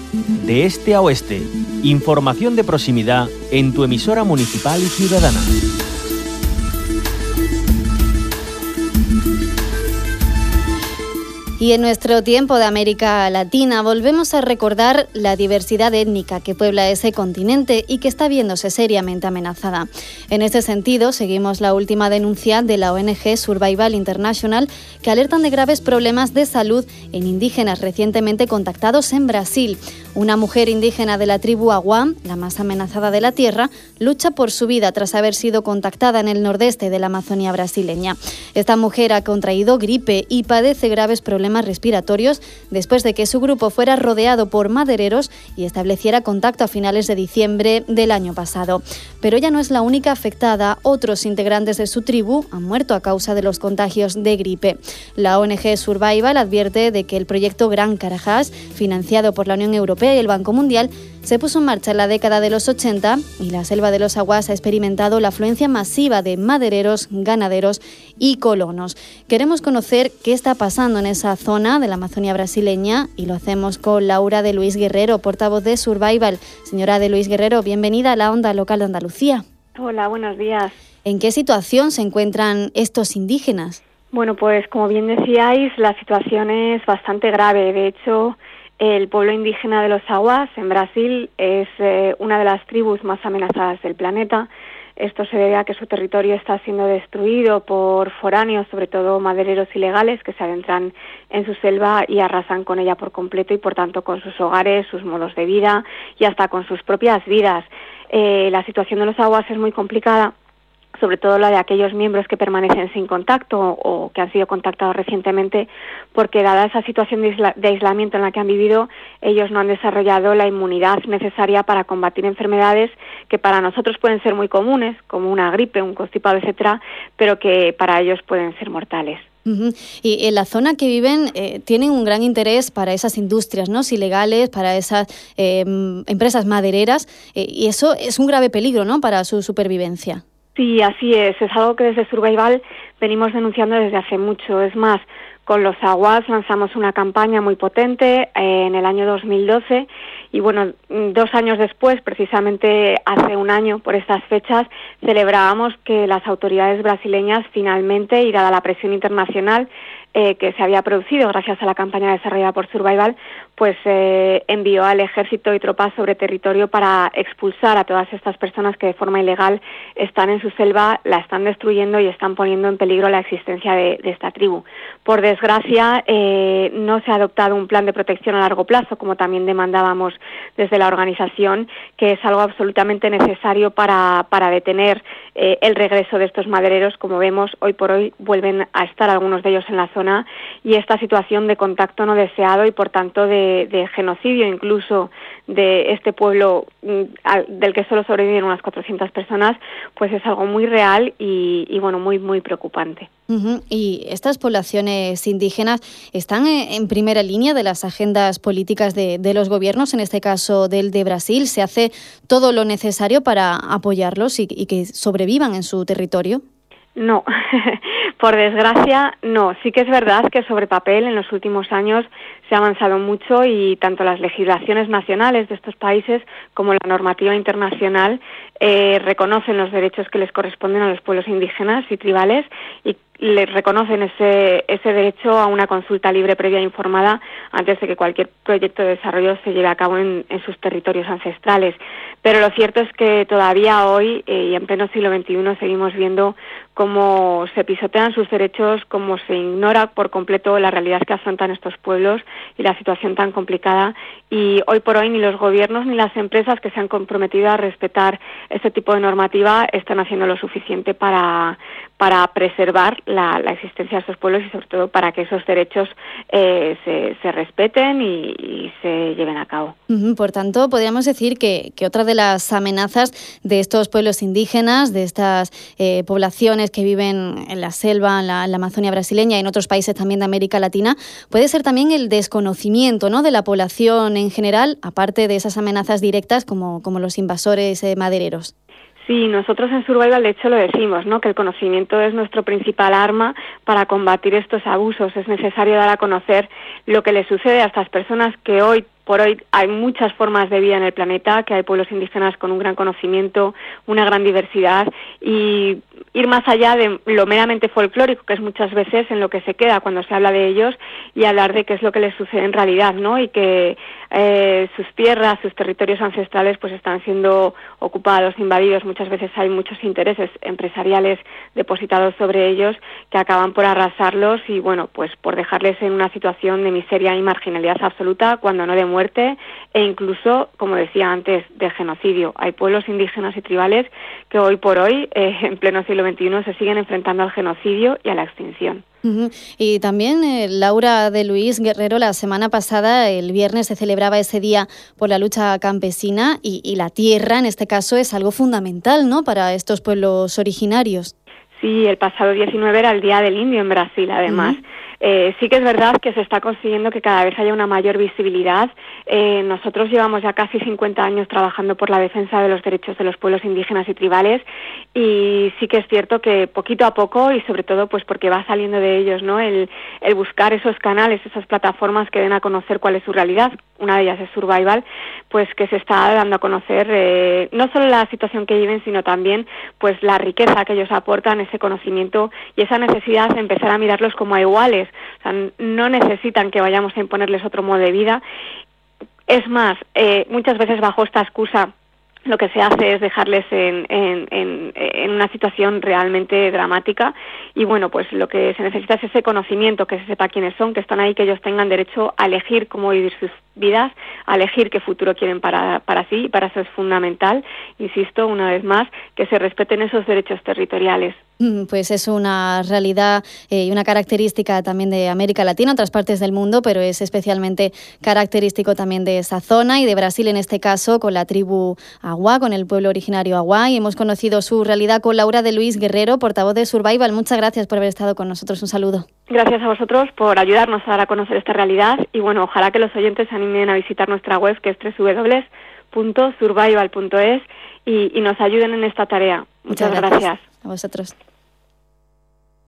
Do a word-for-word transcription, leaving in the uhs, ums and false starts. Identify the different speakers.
Speaker 1: De este a oeste, información de proximidad en tu emisora municipal y ciudadana.
Speaker 2: Y en nuestro tiempo de América Latina volvemos a recordar la diversidad étnica que puebla ese continente y que está viéndose seriamente amenazada. En este sentido, seguimos la última denuncia de la O N G Survival International, que alertan de graves problemas de salud en indígenas recientemente contactados en Brasil. Una mujer indígena de la tribu Aguam, la más amenazada de la tierra, lucha por su vida tras haber sido contactada en el nordeste de la Amazonia brasileña. Esta mujer ha contraído gripe y padece graves problemas respiratorios después de que su grupo fuera rodeado por madereros y estableciera contacto a finales de diciembre del año pasado. Pero ella no es la única afectada. Otros integrantes de su tribu han muerto a causa de los contagios de gripe. La O N G Survival advierte de que el proyecto Gran Carajás, financiado por la Unión Europea y el Banco Mundial, se puso en marcha en la década de los ochenta y la selva de los Aguas ha experimentado la afluencia masiva de madereros, ganaderos y colonos. Queremos conocer qué está pasando en esa zona de la Amazonia brasileña y lo hacemos con Laura de Luis Guerrero, portavoz de Survival. Señora de Luis Guerrero, bienvenida a la Onda Local de Andalucía.
Speaker 3: Hola, buenos días.
Speaker 2: ¿En qué situación se encuentran estos indígenas?
Speaker 3: Bueno, pues como bien decíais, la situación es bastante grave. De hecho, el pueblo indígena de los Aguas en Brasil es eh, una de las tribus más amenazadas del planeta. Esto se debe a que su territorio está siendo destruido por foráneos, sobre todo madereros ilegales, que se adentran en su selva y arrasan con ella por completo y, por tanto, con sus hogares, sus modos de vida y hasta con sus propias vidas. Eh, la situación de los Aguas es muy complicada, sobre todo la de aquellos miembros que permanecen sin contacto o que han sido contactados recientemente, porque dada esa situación de, isla, de aislamiento en la que han vivido, ellos no han desarrollado la inmunidad necesaria para combatir enfermedades que para nosotros pueden ser muy comunes, como una gripe, un constipado, etcétera, pero que para ellos pueden ser mortales.
Speaker 2: Uh-huh. Y en la zona que viven eh, tienen un gran interés para esas industrias, ¿no?, ilegales, para esas eh, empresas madereras, eh, y eso es un grave peligro, ¿no?, para su supervivencia.
Speaker 3: Sí, así es. Es algo que desde Survival venimos denunciando desde hace mucho. Es más, con los Aguas lanzamos una campaña muy potente eh, en el año dos mil doce y, bueno, dos años después, precisamente hace un año por estas fechas, celebrábamos que las autoridades brasileñas finalmente, y dada la presión internacional eh, que se había producido gracias a la campaña desarrollada por Survival, pues eh, envió al ejército y tropas sobre territorio para expulsar a todas estas personas que de forma ilegal están en su selva, la están destruyendo y están poniendo en peligro la existencia de, de esta tribu. Por desgracia, eh, no se ha adoptado un plan de protección a largo plazo, como también demandábamos desde la organización, que es algo absolutamente necesario para, para detener eh, el regreso de estos madereros. Como vemos, hoy por hoy vuelven a estar algunos de ellos en la zona y esta situación de contacto no deseado y, por tanto, de De, de genocidio incluso de este pueblo del que solo sobreviven unas cuatrocientas personas, pues es algo muy real y, y bueno, muy, muy preocupante.
Speaker 2: Uh-huh. Y estas poblaciones indígenas están en primera línea de las agendas políticas de, de los gobiernos, en este caso del de Brasil. ¿Se hace todo lo necesario para apoyarlos y, y que sobrevivan en su territorio?
Speaker 3: No, por desgracia no. Sí que es verdad que sobre papel en los últimos años se ha avanzado mucho y tanto las legislaciones nacionales de estos países como la normativa internacional eh, reconocen los derechos que les corresponden a los pueblos indígenas y tribales y les reconocen ese ese derecho a una consulta libre, previa e informada antes de que cualquier proyecto de desarrollo se lleve a cabo en, en sus territorios ancestrales. Pero lo cierto es que todavía hoy eh, y en pleno siglo veintiuno seguimos viendo cómo se pisotean sus derechos, cómo se ignora por completo la realidad que afrontan estos pueblos y la situación tan complicada. Y hoy por hoy ni los gobiernos ni las empresas que se han comprometido a respetar este tipo de normativa están haciendo lo suficiente para, para preservar la, la existencia de estos pueblos y sobre todo para que esos derechos eh, se, se respeten y, y se lleven a cabo.
Speaker 2: Uh-huh. Por tanto, podríamos decir que, que otra de las amenazas de estos pueblos indígenas, de estas eh, poblaciones que viven en la selva, en la, en la Amazonia brasileña y en otros países también de América Latina, puede ser también el desconocimiento, ¿no?, de la población en general, aparte de esas amenazas directas como, como los invasores eh, madereros.
Speaker 3: Sí, nosotros en Survival de hecho lo decimos, ¿no?, que el conocimiento es nuestro principal arma para combatir estos abusos. Es necesario dar a conocer lo que les sucede a estas personas que hoy por hoy hay muchas formas de vida en el planeta, que hay pueblos indígenas con un gran conocimiento, una gran diversidad, y ir más allá de lo meramente folclórico, que es muchas veces en lo que se queda cuando se habla de ellos, y hablar de qué es lo que les sucede en realidad, ¿no? Y que eh, sus tierras, sus territorios ancestrales pues están siendo ocupados, invadidos. Muchas veces hay muchos intereses empresariales depositados sobre ellos que acaban por arrasarlos y, bueno, pues por dejarles en una situación de miseria y marginalidad absoluta, cuando no de muerte, e incluso, como decía antes, de genocidio. Hay pueblos indígenas y tribales que hoy por hoy, eh, en pleno siglo veintiuno, se siguen enfrentando al genocidio y a la extinción.
Speaker 2: Uh-huh. Y también, eh, Laura de Luis Guerrero, la semana pasada, el viernes, se celebraba ese día por la lucha campesina y, y la tierra, en este caso, es algo fundamental, ¿no?, para estos pueblos originarios.
Speaker 3: Sí, el pasado diecinueve era el Día del Indio en Brasil, además. Uh-huh. Eh, sí que es verdad que se está consiguiendo que cada vez haya una mayor visibilidad. Eh, nosotros llevamos ya casi cincuenta años trabajando por la defensa de los derechos de los pueblos indígenas y tribales, y sí que es cierto que poquito a poco, y sobre todo pues porque va saliendo de ellos, ¿no?, el, el buscar esos canales, esas plataformas que den a conocer cuál es su realidad. Una de ellas es Survival, pues que se está dando a conocer eh, no solo la situación que viven, sino también pues la riqueza que ellos aportan, ese conocimiento y esa necesidad de empezar a mirarlos como a iguales. O sea, no necesitan que vayamos a imponerles otro modo de vida. Es más, eh, muchas veces bajo esta excusa lo que se hace es dejarles en, en, en, en una situación realmente dramática, y bueno, pues lo que se necesita es ese conocimiento, que se sepa quiénes son, que están ahí, que ellos tengan derecho a elegir cómo vivir sus vidas, a elegir qué futuro quieren para, para sí, y para eso es fundamental, insisto, una vez más, que se respeten esos derechos territoriales.
Speaker 2: Pues es una realidad eh, y una característica también de América Latina, otras partes del mundo, pero es especialmente característico también de esa zona y de Brasil, en este caso, con la tribu Agua, con el pueblo originario Agua. Y hemos conocido su realidad con Laura de Luis Guerrero, portavoz de Survival. Muchas gracias por haber estado con nosotros. Un saludo.
Speaker 3: Gracias a vosotros por ayudarnos a dar a conocer esta realidad, y bueno, ojalá que los oyentes se animen a visitar nuestra web, que es doble u doble u doble u punto survival punto es, y, y nos ayuden en esta tarea. Muchas, Muchas gracias.
Speaker 2: gracias. A vosotros.